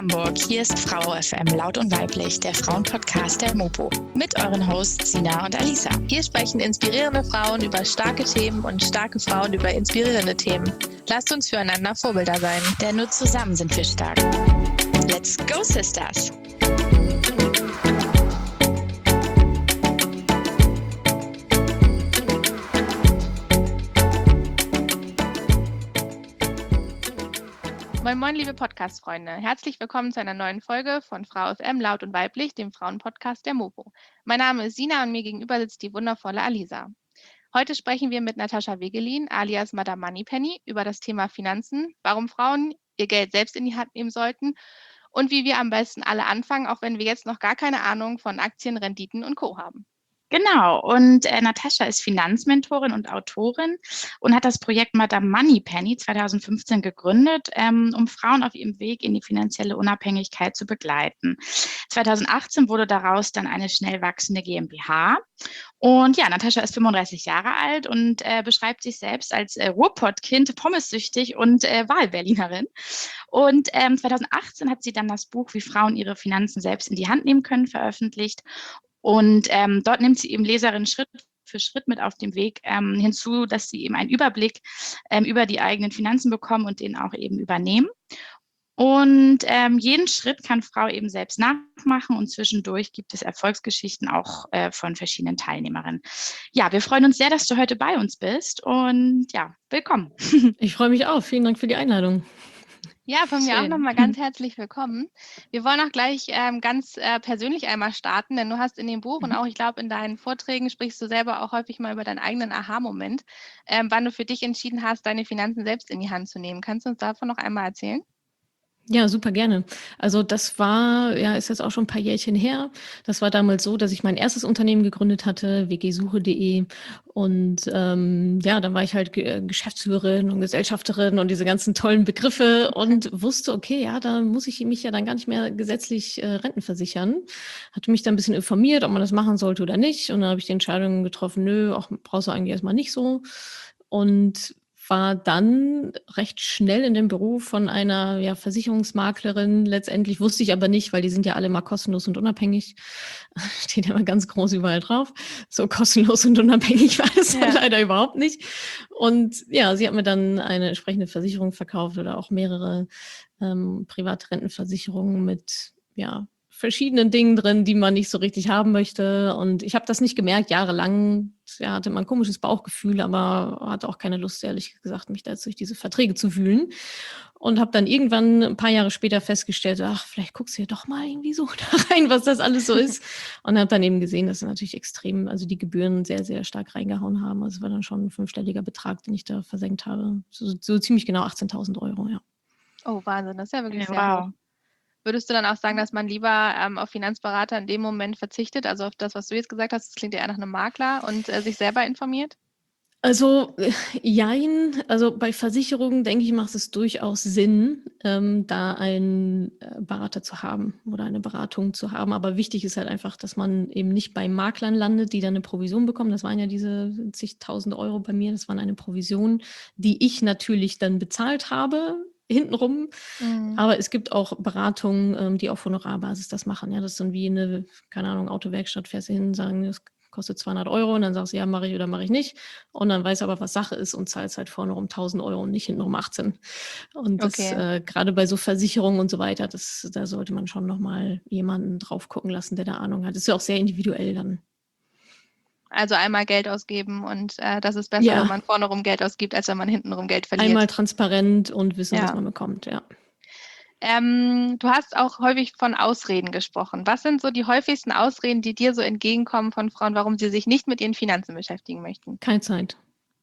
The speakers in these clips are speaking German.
Hamburg, hier ist Frau FM Laut und Weiblich, der Frauenpodcast der Mopo. Mit euren Hosts Sina und Alisa. Hier sprechen inspirierende Frauen über starke Themen und starke Frauen über inspirierende Themen. Lasst uns füreinander Vorbilder sein, denn nur zusammen sind wir stark. Let's go, Sisters! Moin Moin, liebe Podcast-Freunde. Herzlich willkommen zu einer neuen Folge von Frau FM Laut und Weiblich, dem Frauenpodcast der Mopo. Mein Name ist Sina und mir gegenüber sitzt die wundervolle Alisa. Heute sprechen wir mit Natascha Wegelin, alias Madame Moneypenny, über das Thema Finanzen, warum Frauen ihr Geld selbst in die Hand nehmen sollten und wie wir am besten alle anfangen, auch wenn wir jetzt noch gar keine Ahnung von Aktien, Renditen und Co. haben. Genau, und Natascha ist Finanzmentorin und Autorin und hat das Projekt Madame Moneypenny 2015 gegründet, um Frauen auf ihrem Weg in die finanzielle Unabhängigkeit zu begleiten. 2018 wurde daraus dann eine schnell wachsende GmbH. Und ja, Natascha ist 35 Jahre alt und beschreibt sich selbst als Ruhrpottkind, pommessüchtig und Wahlberlinerin. Und 2018 hat sie dann das Buch Wie Frauen ihre Finanzen selbst in die Hand nehmen können veröffentlicht. Und dort nimmt sie eben Leserinnen Schritt für Schritt mit auf dem Weg hinzu, dass sie eben einen Überblick über die eigenen Finanzen bekommen und den auch eben übernehmen. Und jeden Schritt kann Frau eben selbst nachmachen und zwischendurch gibt es Erfolgsgeschichten auch von verschiedenen Teilnehmerinnen. Ja, wir freuen uns sehr, dass du heute bei uns bist und ja, willkommen. Ich freue mich auch. Vielen Dank für die Einladung. Ja, von mir auch nochmal ganz herzlich willkommen. Wir wollen auch gleich ganz persönlich einmal starten, denn du hast in dem Buch und auch, ich glaube, in deinen Vorträgen sprichst du selber auch häufig mal über deinen eigenen Aha-Moment, wann du für dich entschieden hast, deine Finanzen selbst in die Hand zu nehmen. Kannst du uns davon noch einmal erzählen? Ja, super gerne. Also das war, ist jetzt auch schon ein paar Jährchen her. Das war damals so, dass ich mein erstes Unternehmen gegründet hatte, wgsuche.de. Und dann war ich halt Geschäftsführerin und Gesellschafterin und diese ganzen tollen Begriffe und wusste, okay, ja, da muss ich mich ja dann gar nicht mehr gesetzlich rentenversichern. Hatte mich dann ein bisschen informiert, ob man das machen sollte oder nicht. Und dann habe ich die Entscheidung getroffen, nö, auch brauchst du eigentlich erstmal nicht so. Und war dann recht schnell in dem Beruf von einer Versicherungsmaklerin. Letztendlich wusste ich aber nicht, weil die sind ja alle mal kostenlos und unabhängig. Steht ja mal ganz groß überall drauf. So kostenlos und unabhängig war das dann leider überhaupt nicht. Und ja, sie hat mir dann eine entsprechende Versicherung verkauft oder auch mehrere Privatrentenversicherungen mit verschiedenen Dingen drin, die man nicht so richtig haben möchte. Und ich habe das nicht gemerkt, jahrelang. Ja, hatte man ein komisches Bauchgefühl, aber hatte auch keine Lust, ehrlich gesagt, mich da jetzt durch diese Verträge zu wühlen. Und habe dann irgendwann ein paar Jahre später festgestellt, ach, vielleicht guckst du ja doch mal irgendwie so da rein, was das alles so ist. Und habe dann eben gesehen, dass natürlich extrem, also die Gebühren sehr, sehr stark reingehauen haben. Also es war dann schon ein 5-stelliger Betrag, den ich da versenkt habe. So ziemlich genau 18.000 Euro, ja. Oh, Wahnsinn, das ist ja wirklich sehr hoch. Würdest du dann auch sagen, dass man lieber auf Finanzberater in dem Moment verzichtet, also auf das, was du jetzt gesagt hast, das klingt ja eher nach einem Makler und sich selber informiert? Also jein, also bei Versicherungen, denke ich, macht es durchaus Sinn, da einen Berater zu haben oder eine Beratung zu haben. Aber wichtig ist halt einfach, dass man eben nicht bei Maklern landet, die dann eine Provision bekommen. Das waren ja diese zigtausend Euro bei mir, das waren eine Provision, die ich natürlich dann bezahlt habe, hintenrum. Aber es gibt auch Beratungen, die auf Honorarbasis das machen. Ja, das ist dann wie eine, keine Ahnung, Autowerkstatt, fährst du hin, sagen, das kostet 200 Euro und dann sagst du, ja, mache ich oder mache ich nicht. Und dann weißt du aber, was Sache ist und zahlst halt vorne um 1.000 Euro und nicht hinten um 18. Und das gerade bei so Versicherungen und so weiter, da sollte man schon nochmal jemanden drauf gucken lassen, der da Ahnung hat. Das ist ja auch sehr individuell dann. Also einmal Geld ausgeben und das ist besser, wenn man vorne rum Geld ausgibt, als wenn man hinten rum Geld verliert. Einmal transparent und wissen, was man bekommt, ja. Du hast auch häufig von Ausreden gesprochen. Was sind so die häufigsten Ausreden, die dir so entgegenkommen von Frauen, warum sie sich nicht mit ihren Finanzen beschäftigen möchten? Keine Zeit.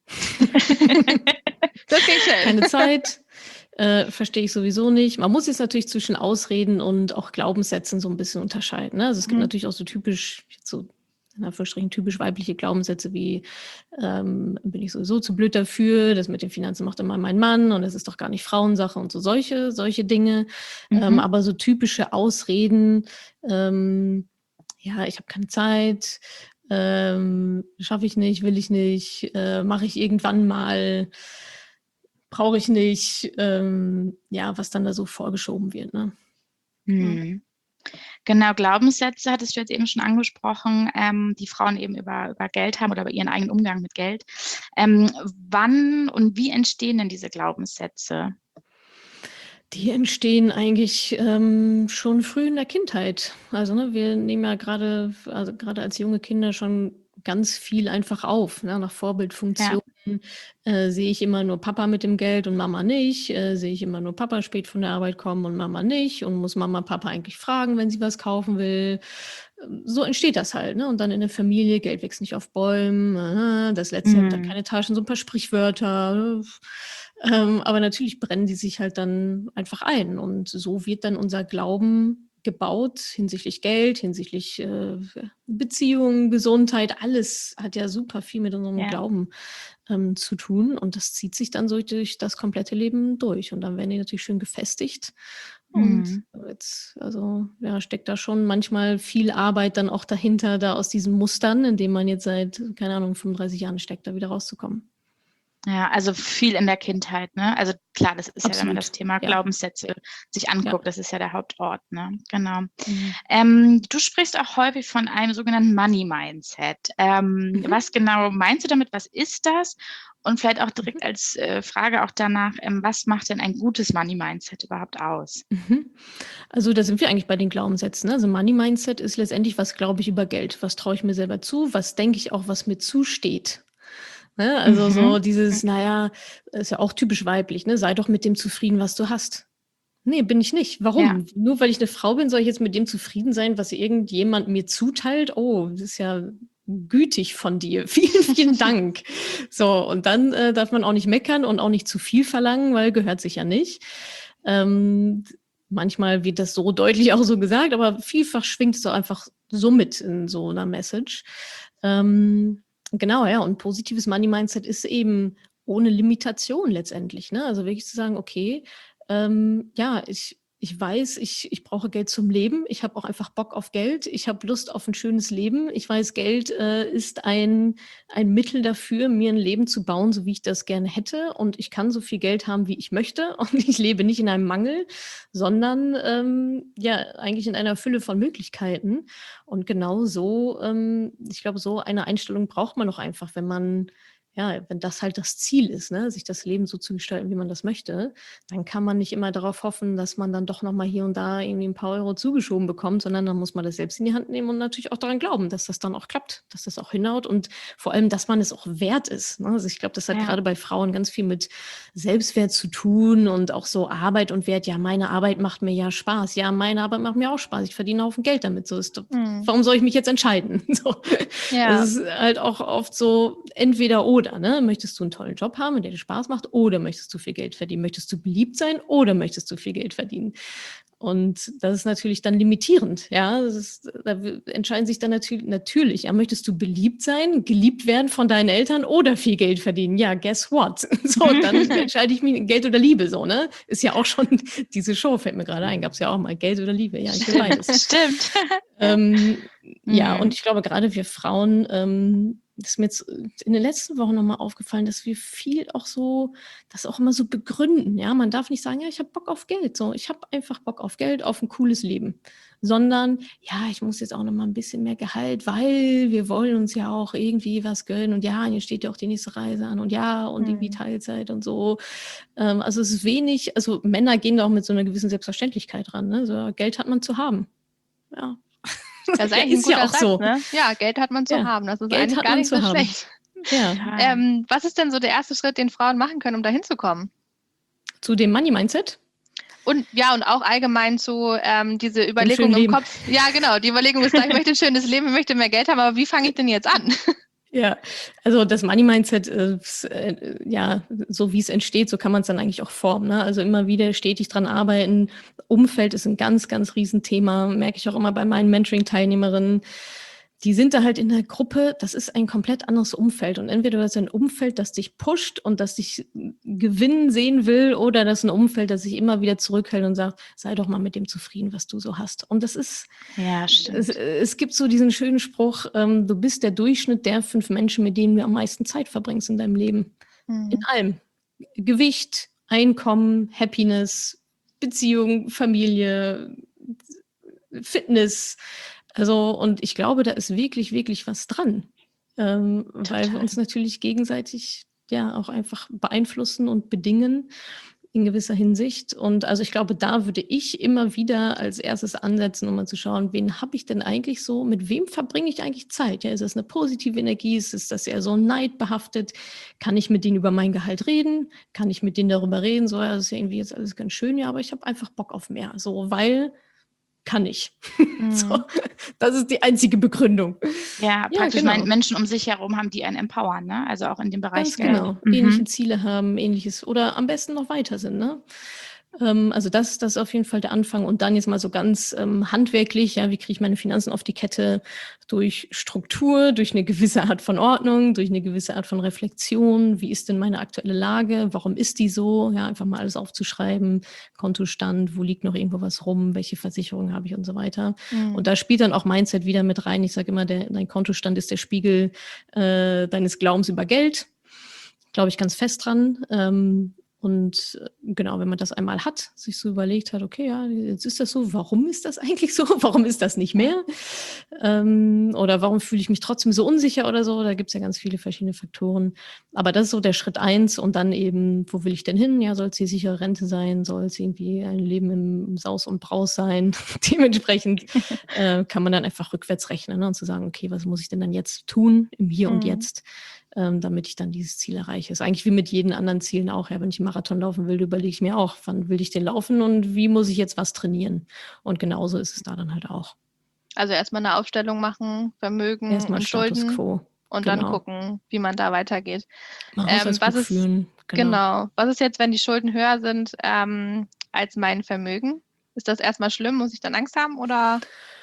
Das geht schnell. Keine Zeit, verstehe ich sowieso nicht. Man muss jetzt natürlich zwischen Ausreden und auch Glaubenssätzen so ein bisschen unterscheiden. Ne? Also es gibt natürlich auch so typisch, in Anführungsstrichen typisch weibliche Glaubenssätze wie, bin ich sowieso zu blöd dafür, das mit den Finanzen macht immer mein Mann und es ist doch gar nicht Frauensache und so solche Dinge. Aber so typische Ausreden, ich habe keine Zeit, schaffe ich nicht, will ich nicht, mache ich irgendwann mal, brauche ich nicht, was dann da so vorgeschoben wird, ne? Mhm. Genau, Glaubenssätze hattest du jetzt eben schon angesprochen, die Frauen eben über Geld haben oder über ihren eigenen Umgang mit Geld. Wann und wie entstehen denn diese Glaubenssätze? Die entstehen eigentlich schon früh in der Kindheit. Also ne, wir nehmen ja gerade als junge Kinder schon ganz viel einfach auf, ne? Nach Vorbildfunktion. Sehe ich immer nur Papa mit dem Geld und Mama nicht? Sehe ich immer nur Papa spät von der Arbeit kommen und Mama nicht? Und muss Mama Papa eigentlich fragen, wenn sie was kaufen will? So entsteht das halt, ne? Und dann in der Familie, Geld wächst nicht auf Bäumen, das letzte Hemd hat keine Taschen, so ein paar Sprichwörter. Aber natürlich brennen die sich halt dann einfach ein. Und so wird dann unser Glauben gebaut hinsichtlich Geld, hinsichtlich Beziehungen, Gesundheit. Alles hat ja super viel mit unserem Glauben zu tun. Und das zieht sich dann so durch das komplette Leben durch. Und dann werden die natürlich schön gefestigt. Und jetzt, steckt da schon manchmal viel Arbeit dann auch dahinter, da aus diesen Mustern, in denen man jetzt seit, keine Ahnung, 35 Jahren steckt, da wieder rauszukommen. Ja, also viel in der Kindheit, ne? Also klar, das ist ja, wenn man das Thema Glaubenssätze sich anguckt, das ist ja der Hauptort, ne? Genau. Du sprichst auch häufig von einem sogenannten Money-Mindset. Was genau meinst du damit? Was ist das? Und vielleicht auch direkt als Frage auch danach, was macht denn ein gutes Money-Mindset überhaupt aus? Also da sind wir eigentlich bei den Glaubenssätzen. Ne? Also Money-Mindset ist letztendlich, was glaube ich über Geld? Was traue ich mir selber zu? Was denke ich auch, was mir zusteht? Ne? Also so dieses, ist ja auch typisch weiblich, ne? Sei doch mit dem zufrieden, was du hast. Nee, bin ich nicht. Warum? Ja. Nur weil ich eine Frau bin, soll ich jetzt mit dem zufrieden sein, was irgendjemand mir zuteilt? Oh, das ist ja gütig von dir. Vielen, vielen Dank. So, und dann darf man auch nicht meckern und auch nicht zu viel verlangen, weil gehört sich ja nicht. Manchmal wird das so deutlich auch so gesagt, aber vielfach schwingt es doch einfach so mit in so einer Message. Genau, ja, und positives Money-Mindset ist eben ohne Limitation letztendlich, ne? Also wirklich zu sagen, okay, ich weiß, ich brauche Geld zum Leben. Ich habe auch einfach Bock auf Geld. Ich habe Lust auf ein schönes Leben. Ich weiß, Geld ist ein Mittel dafür, mir ein Leben zu bauen, so wie ich das gerne hätte. Und ich kann so viel Geld haben, wie ich möchte. Und ich lebe nicht in einem Mangel, sondern eigentlich in einer Fülle von Möglichkeiten. Und genau so, ich glaube, so eine Einstellung braucht man doch einfach, wenn das halt das Ziel ist, ne, sich das Leben so zu gestalten, wie man das möchte, dann kann man nicht immer darauf hoffen, dass man dann doch nochmal hier und da irgendwie ein paar Euro zugeschoben bekommt, sondern dann muss man das selbst in die Hand nehmen und natürlich auch daran glauben, dass das dann auch klappt, dass das auch hinhaut und vor allem, dass man es auch wert ist. Ne? Also ich glaube, das hat gerade bei Frauen ganz viel mit Selbstwert zu tun und auch so Arbeit und Wert. Ja, meine Arbeit macht mir ja Spaß. Ja, meine Arbeit macht mir auch Spaß. Ich verdiene einen Haufen Geld damit. So ist, warum soll ich mich jetzt entscheiden? So. Das ist halt auch oft so entweder oder. Ne? Möchtest du einen tollen Job haben, der dir Spaß macht, oder möchtest du viel Geld verdienen? Möchtest du beliebt sein oder möchtest du viel Geld verdienen? Und das ist natürlich dann limitierend. Ja, da entscheiden sich dann natürlich, ja, möchtest du beliebt sein, geliebt werden von deinen Eltern oder viel Geld verdienen? Ja, guess what? So, dann entscheide ich mich Geld oder Liebe. So, ne? Ist ja auch schon diese Show, fällt mir gerade ein, gab es ja auch mal Geld oder Liebe. Ja, ich will beides. Stimmt. Ja, und ich glaube, gerade wir Frauen, das ist mir jetzt in den letzten Wochen nochmal aufgefallen, dass wir viel auch so, das auch immer so begründen. Ja, man darf nicht sagen, ja, ich habe Bock auf Geld. So, ich habe einfach Bock auf Geld, auf ein cooles Leben. Sondern, ja, ich muss jetzt auch nochmal ein bisschen mehr Gehalt, weil wir wollen uns ja auch irgendwie was gönnen. Und ja, hier steht ja auch die nächste Reise an. Und ja, und irgendwie Teilzeit und so. Also es ist wenig, also Männer gehen da auch mit so einer gewissen Selbstverständlichkeit ran. Ne? So, Geld hat man zu haben. Ja. Das ist eigentlich ein guter Satz, so. Ne? Ja, Geld hat man zu haben. Das ist Geld eigentlich gar nicht so schlecht. Ja. Was ist denn so der erste Schritt, den Frauen machen können, um da hinzukommen? Zu dem Money-Mindset? Und auch allgemein zu diese Überlegung im Kopf. Ja, genau. Die Überlegung ist da, ich möchte ein schönes Leben, ich möchte mehr Geld haben, aber wie fange ich denn jetzt an? Ja, also das Money-Mindset, so wie es entsteht, so kann man es dann eigentlich auch formen. Ne? Also immer wieder stetig dran arbeiten. Umfeld ist ein ganz, ganz Riesenthema, merke ich auch immer bei meinen Mentoring-Teilnehmerinnen. Die sind da halt in der Gruppe, das ist ein komplett anderes Umfeld. Und entweder das ist ein Umfeld, das dich pusht und das dich gewinnen sehen will, oder das ist ein Umfeld, das sich immer wieder zurückhält und sagt, sei doch mal mit dem zufrieden, was du so hast. Und das ist, es gibt so diesen schönen Spruch, du bist der Durchschnitt der 5 Menschen, mit denen du am meisten Zeit verbringst in deinem Leben. In allem. Gewicht, Einkommen, Happiness, Beziehung, Familie, Fitness. Also, und ich glaube, da ist wirklich, wirklich was dran. Weil wir uns natürlich gegenseitig ja auch einfach beeinflussen und bedingen in gewisser Hinsicht. Und also ich glaube, da würde ich immer wieder als erstes ansetzen, um mal zu schauen, wen habe ich denn eigentlich so, mit wem verbringe ich eigentlich Zeit? Ja, ist das eine positive Energie? Ist das eher so neidbehaftet? Kann ich mit denen über mein Gehalt reden? Kann ich mit denen darüber reden? So, ja, das ist ja irgendwie jetzt alles ganz schön, ja, aber ich habe einfach Bock auf mehr. So, weil kann ich. So, das ist die einzige Begründung. Ja, praktisch Menschen um sich herum haben, die einen empowern, ne? Also auch in dem Bereich Ganz genau. Ähnliche Ziele haben, ähnliches oder am besten noch weiter sind, ne? Also das ist auf jeden Fall der Anfang. Und dann jetzt mal so ganz handwerklich, ja, wie kriege ich meine Finanzen auf die Kette? Durch Struktur, durch eine gewisse Art von Ordnung, durch eine gewisse Art von Reflexion. Wie ist denn meine aktuelle Lage? Warum ist die so? Ja, einfach mal alles aufzuschreiben. Kontostand, wo liegt noch irgendwo was rum? Welche Versicherungen habe ich und so weiter. Und da spielt dann auch Mindset wieder mit rein. Ich sage immer, dein Kontostand ist der Spiegel deines Glaubens über Geld. Glaube ich ganz fest dran. Und genau, wenn man das einmal hat, sich so überlegt hat, okay, ja, jetzt ist das so, warum ist das eigentlich so? Warum ist das nicht mehr? Oder warum fühle ich mich trotzdem so unsicher oder so? Da gibt es ja ganz viele verschiedene Faktoren. Aber das ist so der Schritt 1 und dann eben, wo will ich denn hin? Ja, soll es die sichere Rente sein? Soll es irgendwie ein Leben im Saus und Braus sein? Dementsprechend kann man dann einfach rückwärts rechnen, ne? Und zu sagen, okay, was muss ich denn dann jetzt tun im Hier und Jetzt? Damit ich dann dieses Ziel erreiche. Ist eigentlich wie mit jeden anderen Zielen auch. Ja, wenn ich einen Marathon laufen will, überlege ich mir auch, wann will ich den laufen und wie muss ich jetzt was trainieren. Und genauso ist es da dann halt auch. Also erstmal eine Aufstellung machen, Vermögen erstmal und Status Schulden Quo. Und dann gucken, wie man da weitergeht. Was ist, führen. Genau. Was ist jetzt, wenn die Schulden höher sind als mein Vermögen? Ist das erstmal schlimm? Muss ich dann Angst haben oder?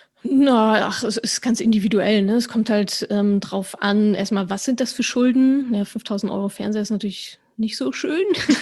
Es ist ganz individuell, ne? Es kommt halt drauf an, erstmal, was sind das für Schulden? Ja, 5.000 Euro Fernseher ist natürlich nicht so schön.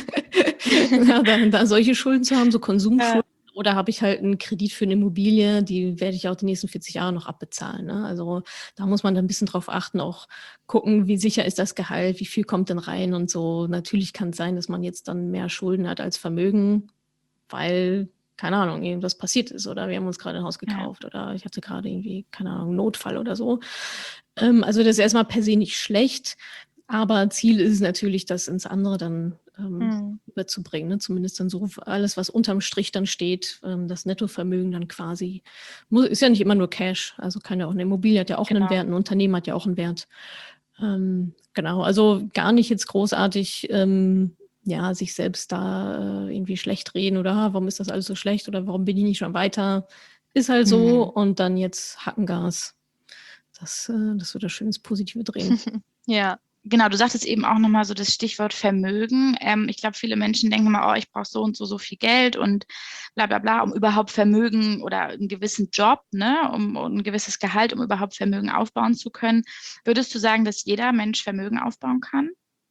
Ja, da solche Schulden zu haben, so Konsumschulden. Oder habe ich halt einen Kredit für eine Immobilie, die werde ich auch die nächsten 40 Jahre noch abbezahlen, ne? Also da muss man dann ein bisschen drauf achten, auch gucken, wie sicher ist das Gehalt, wie viel kommt denn rein und so. Natürlich kann es sein, dass man jetzt dann mehr Schulden hat als Vermögen, weil keine Ahnung, irgendwas passiert ist oder wir haben uns gerade ein Haus gekauft oder ich hatte gerade irgendwie, keine Ahnung, Notfall oder so. Also das ist erstmal per se nicht schlecht, aber Ziel ist es natürlich, das ins andere dann überzubringen, ne? Zumindest dann so alles, was unterm Strich dann steht, das Nettovermögen dann quasi, ist ja nicht immer nur Cash, also kann ja auch eine Immobilie hat ja auch einen Wert, ein Unternehmen hat ja auch einen Wert. Genau, also gar nicht jetzt großartig sich selbst da irgendwie schlecht reden oder warum ist das alles so schlecht oder warum bin ich nicht schon weiter, ist halt so und dann jetzt Hackengas. Das wird das schön ins Positive drehen. Ja. Genau, du sagtest eben auch nochmal so das Stichwort Vermögen. Ich glaube, viele Menschen denken mal, ich brauche so und so viel Geld und bla bla bla, um überhaupt Vermögen oder einen gewissen Job, ne, um ein gewisses Gehalt, um überhaupt Vermögen aufbauen zu können. Würdest du sagen, dass jeder Mensch Vermögen aufbauen kann?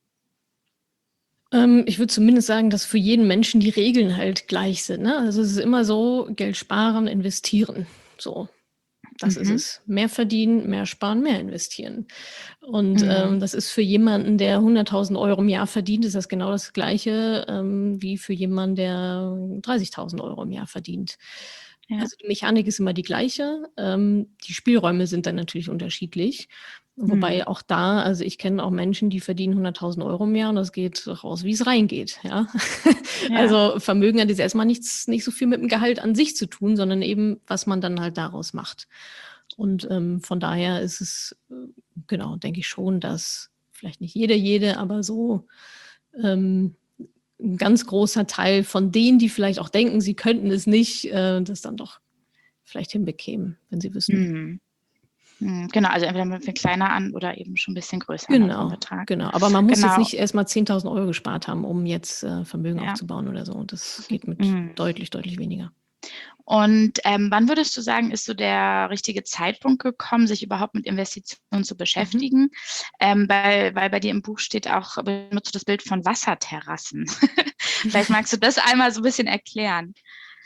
Ich würde zumindest sagen, dass für jeden Menschen die Regeln halt gleich sind, ne? Also es ist immer so, Geld sparen, investieren. So. Das ist es. Mehr verdienen, mehr sparen, mehr investieren. Und das ist für jemanden, der 100.000 Euro im Jahr verdient, ist das genau das Gleiche wie für jemanden, der 30.000 Euro im Jahr verdient. Ja. Also die Mechanik ist immer die gleiche. Die Spielräume sind dann natürlich unterschiedlich. Wobei auch da, also ich kenne auch Menschen, die verdienen 100.000 Euro im Jahr und das geht raus, wie es reingeht. Ja? Ja. Also Vermögen hat jetzt erstmal nicht so viel mit dem Gehalt an sich zu tun, sondern eben, was man dann halt daraus macht. Und von daher ist es, denke ich schon, dass vielleicht nicht jede, aber so ein ganz großer Teil von denen, die vielleicht auch denken, sie könnten es nicht, das dann doch vielleicht hinbekämen, wenn sie wüssten. Genau, also entweder mit viel kleiner an oder eben schon ein bisschen größer. Betrag. Genau, aber man muss jetzt nicht erstmal 10.000 Euro gespart haben, um jetzt Vermögen aufzubauen oder so. Das geht mit deutlich, deutlich weniger. Und wann würdest du sagen, ist so der richtige Zeitpunkt gekommen, sich überhaupt mit Investitionen zu beschäftigen? Weil bei dir im Buch steht auch, benutzt du das Bild von Wasserterrassen. Vielleicht magst du das einmal so ein bisschen erklären.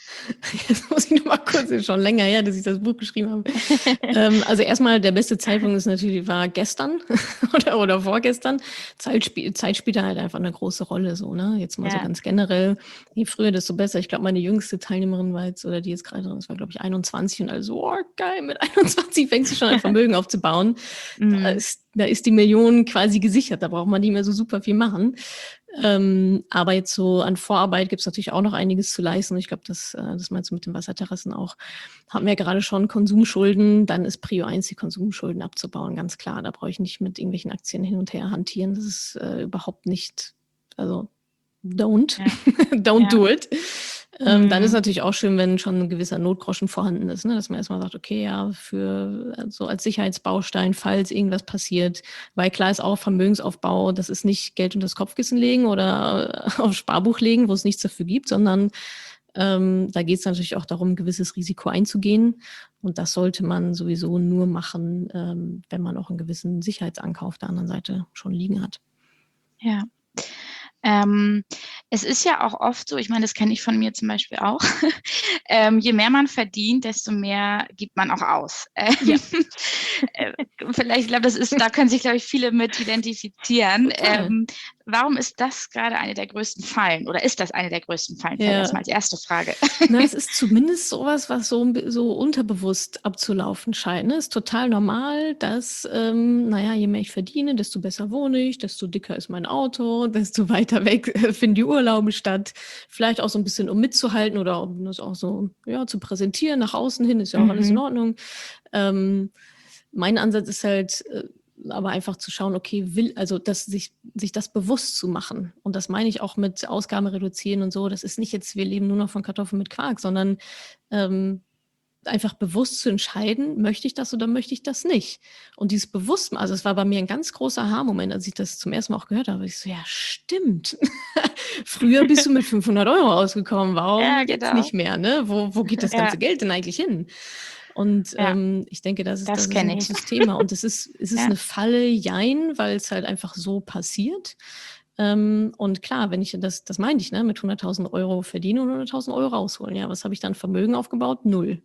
Jetzt muss ich noch mal kurz, ist schon länger her, dass ich das Buch geschrieben habe. Also erstmal, der beste Zeitpunkt ist natürlich, war gestern oder vorgestern. Zeit spielt da halt einfach eine große Rolle, so, ne? Jetzt mal so ganz generell. Je früher, desto besser. Ich glaube, meine jüngste Teilnehmerin war jetzt, oder die jetzt gerade, das war, glaube ich, 21 und also, oh, geil, mit 21 fängst du schon an, Vermögen aufzubauen. Da ist die Million quasi gesichert, da braucht man nicht mehr so super viel machen. Aber jetzt so an Vorarbeit gibt es natürlich auch noch einiges zu leisten. Ich glaube, das meinst du mit den Wasserterrassen auch. Haben wir gerade schon Konsumschulden, dann ist Prio 1, die Konsumschulden abzubauen, ganz klar. Da brauche ich nicht mit irgendwelchen Aktien hin und her hantieren. Das ist überhaupt nicht, also don't do it. Dann ist natürlich auch schön, wenn schon ein gewisser Notgroschen vorhanden ist, ne? Dass man erstmal sagt, okay, ja, für so als Sicherheitsbaustein, falls irgendwas passiert, weil klar ist auch Vermögensaufbau, das ist nicht Geld unter das Kopfkissen legen oder aufs Sparbuch legen, wo es nichts dafür gibt, sondern da geht es natürlich auch darum, ein gewisses Risiko einzugehen. Und das sollte man sowieso nur machen, wenn man auch einen gewissen Sicherheitsanker auf der anderen Seite schon liegen hat. Ja. Es ist ja auch oft so, ich meine, das kenne ich von mir zum Beispiel auch, je mehr man verdient, desto mehr gibt man auch aus. Vielleicht, ich glaube, da können sich, glaube ich, viele mit identifizieren. Warum ist das gerade eine der größten Fallen? Oder ist das eine der größten Fallen? Vielleicht erstmal als erste Frage. Na, es ist zumindest sowas, was so unterbewusst abzulaufen scheint. Ne? Ist total normal, dass, je mehr ich verdiene, desto besser wohne ich, desto dicker ist mein Auto, desto weiter weg finden die Urlaube statt. Vielleicht auch so ein bisschen, um mitzuhalten oder um das auch so zu präsentieren, nach außen hin, ist ja auch alles in Ordnung. Mein Ansatz ist halt, aber einfach zu schauen, okay, sich das bewusst zu machen. Und das meine ich auch mit Ausgaben reduzieren und so. Das ist nicht jetzt, wir leben nur noch von Kartoffeln mit Quark, sondern einfach bewusst zu entscheiden, möchte ich das oder möchte ich das nicht? Und dieses Bewusstmachen, also es war bei mir ein ganz großer Aha-Moment, als ich das zum ersten Mal auch gehört habe. Ich so, ja, stimmt. Früher bist du mit 500 € ausgekommen. Warum jetzt nicht mehr? Ne? Wo geht das ganze Geld denn eigentlich hin? Und ich denke, das ist ein großes Thema. Und es ist eine Falle, jein, weil es halt einfach so passiert. Und klar, wenn ich das meine ich, ne, mit 100.000 € verdiene und 100.000 € rausholen. Ja, was habe ich dann Vermögen aufgebaut? 0.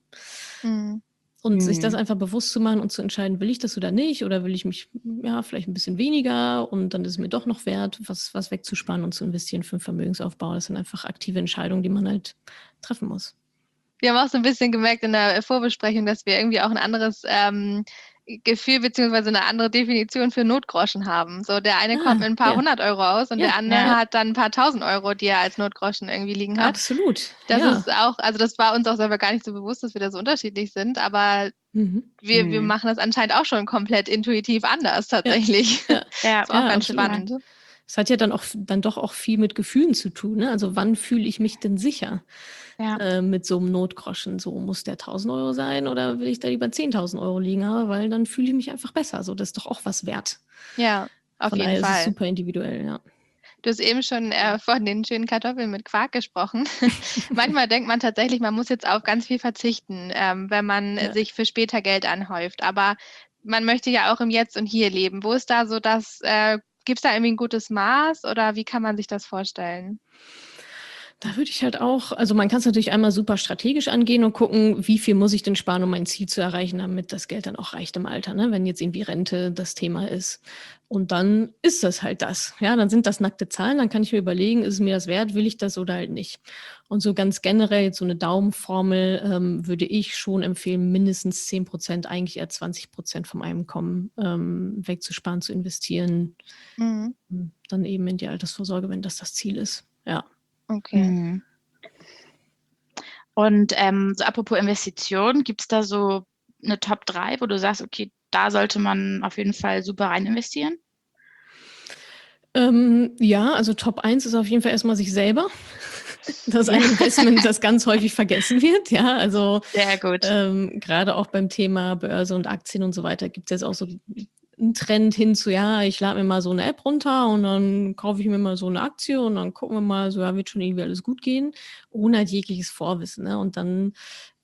Und sich das einfach bewusst zu machen und zu entscheiden, will ich das oder nicht? Oder will ich mich vielleicht ein bisschen weniger und dann ist es mir doch noch wert, was wegzusparen und zu investieren für den Vermögensaufbau. Das sind einfach aktive Entscheidungen, die man halt treffen muss. Wir haben auch so ein bisschen gemerkt in der Vorbesprechung, dass wir irgendwie auch ein anderes Gefühl beziehungsweise eine andere Definition für Notgroschen haben. So der eine kommt mit ein paar 100 € aus und der andere hat dann ein paar 1.000 €, die er als Notgroschen irgendwie liegen hat. Absolut. Das ist auch, also das war uns auch selber gar nicht so bewusst, dass wir da so unterschiedlich sind, aber wir machen das anscheinend auch schon komplett intuitiv anders tatsächlich. Das ist auch ganz spannend. Es hat ja dann doch auch viel mit Gefühlen zu tun. Ne? Also wann fühle ich mich denn sicher mit so einem Notgroschen? So, muss der 1.000 € sein oder will ich da lieber 10.000 € liegen haben? Weil dann fühle ich mich einfach besser. So, das ist doch auch was wert. Ja, auf jeden Fall. Das ist super individuell, ja. Du hast eben schon von den schönen Kartoffeln mit Quark gesprochen. Manchmal denkt man tatsächlich, man muss jetzt auf ganz viel verzichten, wenn man sich für später Geld anhäuft. Aber man möchte ja auch im Jetzt und Hier leben. Wo ist da so das... Gibt es da irgendwie ein gutes Maß oder wie kann man sich das vorstellen? Da würde ich halt auch, also man kann es natürlich einmal super strategisch angehen und gucken, wie viel muss ich denn sparen, um mein Ziel zu erreichen, damit das Geld dann auch reicht im Alter, ne? Wenn jetzt irgendwie Rente das Thema ist. Und dann ist das halt das. Ja, dann sind das nackte Zahlen, dann kann ich mir überlegen, ist es mir das wert, will ich das oder halt nicht. Und so ganz generell, jetzt so eine Daumenformel, würde ich schon empfehlen, mindestens 10%, eigentlich eher 20% vom Einkommen wegzusparen, zu investieren. Dann eben in die Altersvorsorge, wenn das Ziel ist. Ja. Okay. Und so apropos Investitionen, gibt es da so eine Top 3, wo du sagst, okay, da sollte man auf jeden Fall super rein investieren? Also Top 1 ist auf jeden Fall erstmal sich selber. Das ist ein Investment, das ganz häufig vergessen wird. Ja, also sehr gut. Gerade auch beim Thema Börse und Aktien und so weiter gibt es jetzt auch so ein Trend hin zu, ich lade mir mal so eine App runter und dann kaufe ich mir mal so eine Aktie und dann gucken wir mal, wird schon irgendwie alles gut gehen, ohne halt jegliches Vorwissen. Ne? Und dann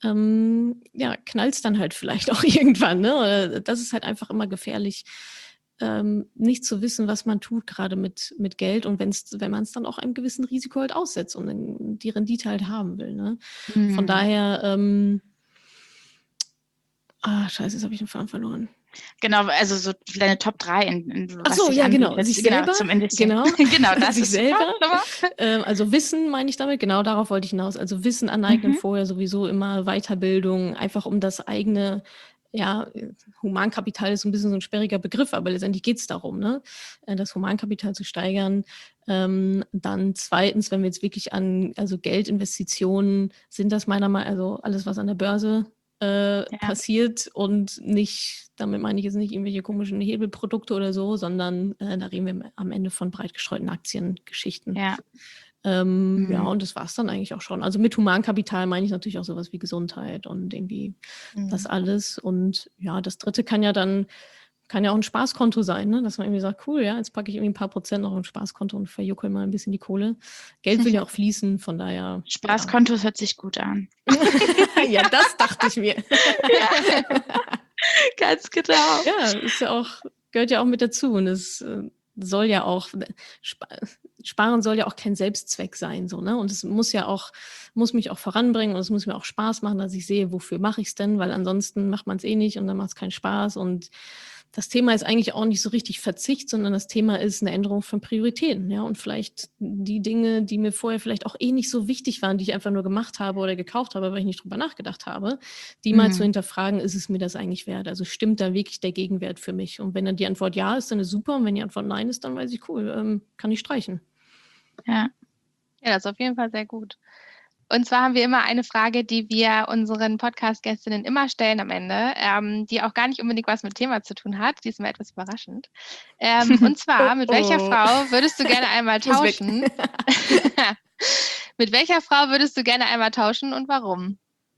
knallt es dann halt vielleicht auch irgendwann. Ne? Das ist halt einfach immer gefährlich, nicht zu wissen, was man tut, gerade mit Geld und wenn man es dann auch einem gewissen Risiko halt aussetzt und dann die Rendite halt haben will. Ne? Von daher, scheiße, jetzt habe ich den Faden verloren. Genau, also so deine Top 3 in Ach so, ja, genau. Sich selber, zum Investieren. Genau, das sich ist selber. Also Wissen meine ich damit, genau darauf wollte ich hinaus. Also Wissen aneignen vorher sowieso immer, Weiterbildung, einfach um das eigene, Humankapital ist so ein bisschen so ein sperriger Begriff, aber letztendlich geht es darum, ne? Das Humankapital zu steigern. Dann zweitens, wenn wir jetzt wirklich also Geldinvestitionen, sind das meiner Meinung nach, also alles, was an der Börse passiert und nicht, damit meine ich jetzt nicht irgendwelche komischen Hebelprodukte oder so, sondern da reden wir am Ende von breit gestreuten Aktiengeschichten. Ja, und das war es dann eigentlich auch schon. Also mit Humankapital meine ich natürlich auch sowas wie Gesundheit und irgendwie das alles. Und ja, das dritte kann ja auch ein Spaßkonto sein, ne? Dass man irgendwie sagt, cool, ja, jetzt packe ich irgendwie ein paar Prozent noch auf ein Spaßkonto und verjuckel mal ein bisschen die Kohle. Geld will ja auch fließen, von daher. Spaßkonto hört sich gut an. Ja, das dachte ich mir. Ja. Ganz genau. Ja, gehört ja auch mit dazu und es soll ja auch, Sparen soll ja auch kein Selbstzweck sein, so, ne? Und es muss mich auch voranbringen und es muss mir auch Spaß machen, dass ich sehe, wofür mache ich es denn, weil ansonsten macht man es eh nicht und dann macht es keinen Spaß und das Thema ist eigentlich auch nicht so richtig Verzicht, sondern das Thema ist eine Änderung von Prioritäten, ja, und vielleicht die Dinge, die mir vorher vielleicht auch eh nicht so wichtig waren, die ich einfach nur gemacht habe oder gekauft habe, weil ich nicht drüber nachgedacht habe, die mal zu hinterfragen, ist es mir das eigentlich wert? Also stimmt da wirklich der Gegenwert für mich? Und wenn dann die Antwort ja ist, dann ist super und wenn die Antwort nein ist, dann weiß ich, cool, kann ich streichen. Ja, das ist auf jeden Fall sehr gut. Und zwar haben wir immer eine Frage, die wir unseren Podcast-Gästinnen immer stellen am Ende, die auch gar nicht unbedingt was mit Thema zu tun hat. Die ist mal etwas überraschend. Und zwar, mit welcher Frau würdest du gerne einmal tauschen? Mit welcher Frau würdest du gerne einmal tauschen und warum?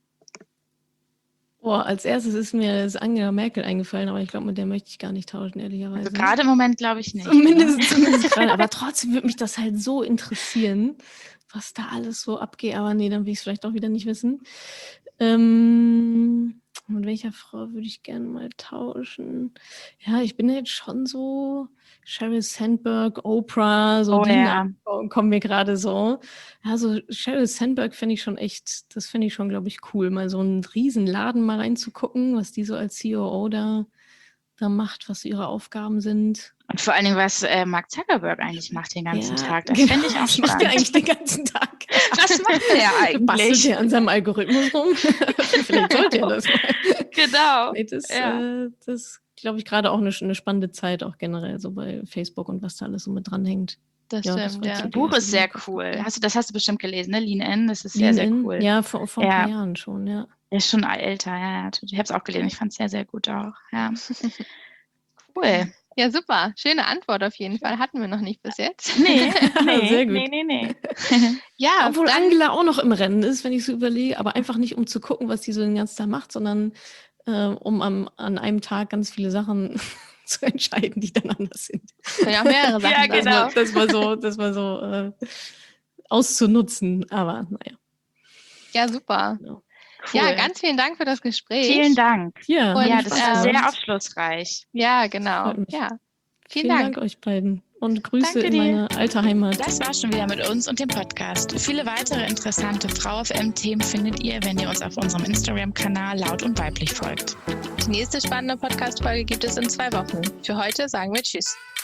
Als erstes ist mir das Angela Merkel eingefallen, aber ich glaube, mit der möchte ich gar nicht tauschen, ehrlicherweise. Also gerade im Moment glaube ich nicht. Zumindest gerade, aber trotzdem würde mich das halt so interessieren, was da alles so abgeht. Aber nee, dann will ich es vielleicht auch wieder nicht wissen. Mit welcher Frau würde ich gerne mal tauschen? Ja, ich bin jetzt schon so Sheryl Sandberg, Oprah, so kommen mir gerade so. Ja, so Sheryl Sandberg finde ich schon echt, das finde ich schon, glaube ich, cool, mal so einen riesen Laden mal reinzugucken, was die so als COO da macht, was ihre Aufgaben sind. Und vor allen Dingen, was Mark Zuckerberg eigentlich macht den ganzen Tag. Das finde ich auch spannend. Was macht er eigentlich den ganzen Tag? Was macht er eigentlich? Bastelt er an seinem Algorithmus rum? Vielleicht sollte er das mal. Genau. Nee, das glaube ich, gerade auch eine spannende Zeit, auch generell so bei Facebook und was da alles so mit dranhängt. Das stimmt, ja. Das Buch ist sehr cool. Das hast du bestimmt gelesen, ne? Lean In, das ist sehr, sehr cool. Ja, vor ein paar Jahren schon, ja. Er ist schon älter, ja. Ich habe es auch gelesen, ich fand es sehr, sehr gut auch. Ja. Cool. Ja, super. Schöne Antwort auf jeden Fall. Hatten wir noch nicht bis jetzt. Nee. Sehr gut. Nee. Ja, obwohl Angela auch noch im Rennen ist, wenn ich so überlege, aber einfach nicht, um zu gucken, was die so den ganzen Tag macht, sondern um an einem Tag ganz viele Sachen zu entscheiden, die dann anders sind. Ja, mehrere Sachen. Ja, genau. Das war so auszunutzen, aber naja. Ja, super. Genau. Cool. Ja, ganz vielen Dank für das Gespräch. Vielen Dank. Ja, das war sehr aufschlussreich. Ja, genau. Ja. Vielen Dank euch beiden und Grüße in meine alte Heimat. Das war schon wieder mit uns und dem Podcast. Viele weitere interessante Frau FM-Themen findet ihr, wenn ihr uns auf unserem Instagram-Kanal Laut und Weiblich folgt. Die nächste spannende Podcast-Folge gibt es in 2 Wochen. Für heute sagen wir Tschüss.